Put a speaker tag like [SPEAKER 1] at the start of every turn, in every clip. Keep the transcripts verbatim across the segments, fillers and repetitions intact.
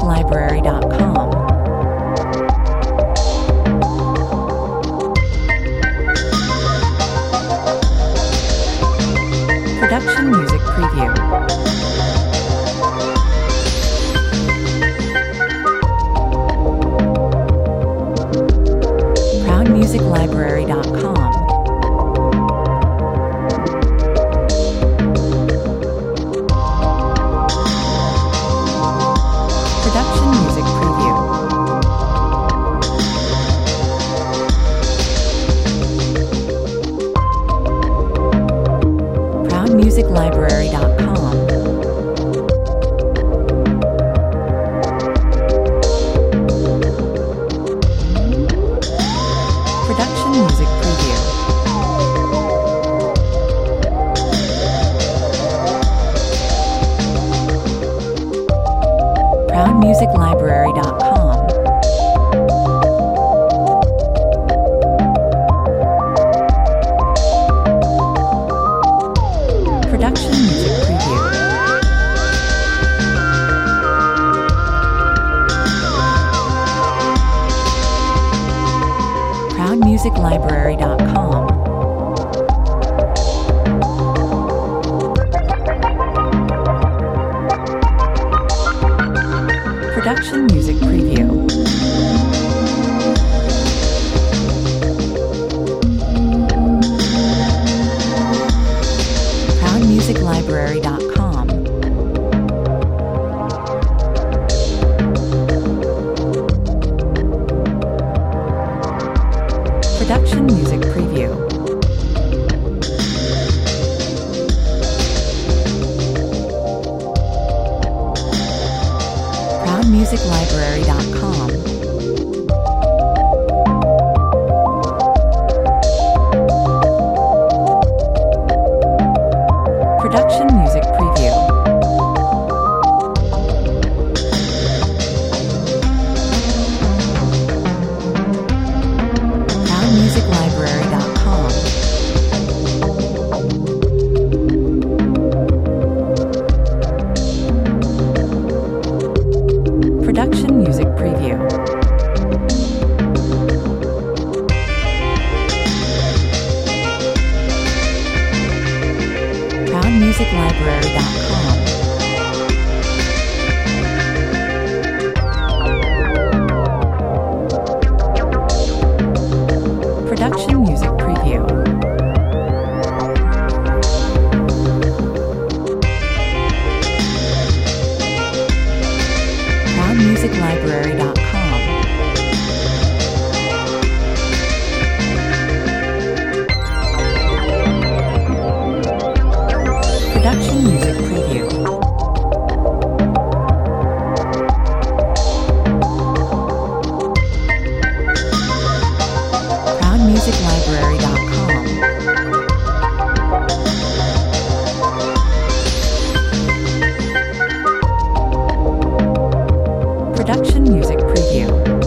[SPEAKER 1] Library dot com. Production Music Preview. Proud Music Library dot com. Production Music Preview. Proud Music Library dot com. Production Music Preview. Proud Music Library dot com. Production Music Preview. Proud Music Library dot com. Production Music Preview. Proud Music Library dot com. Production Music Preview. Proud Music Library dot com. Production Music Preview. Proud Music Library dot com. Production Music Preview. Proud Music Library dot com. Production Music Preview. Proud Music Library dot com. Production Music Preview. Proud Music Library dot com. Production Music Preview.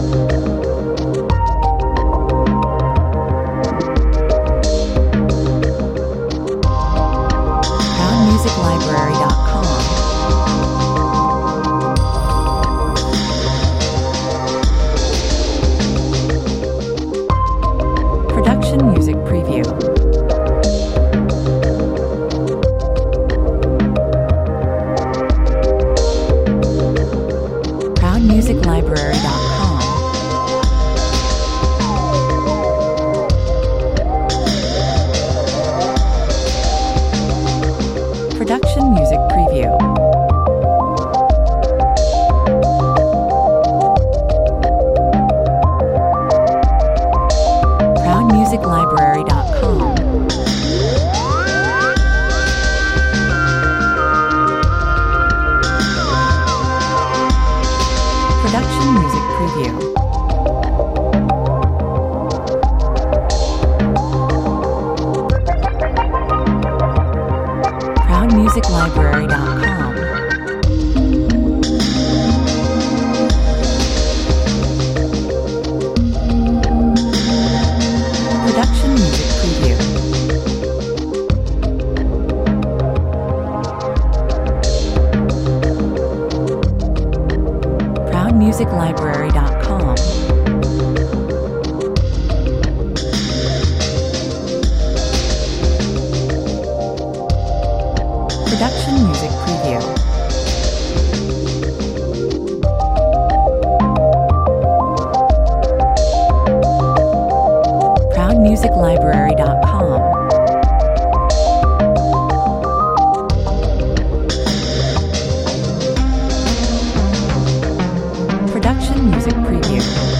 [SPEAKER 1] Proud Music Library dot com. Production Music Preview. Proud Music Library dot com. Production Music Preview. Proud Music Library dot com. Production Music Preview. Proud Music Library dot com. Production Music Preview. music library dot com. Production Music Preview. proud music library dot com. Production Music Preview.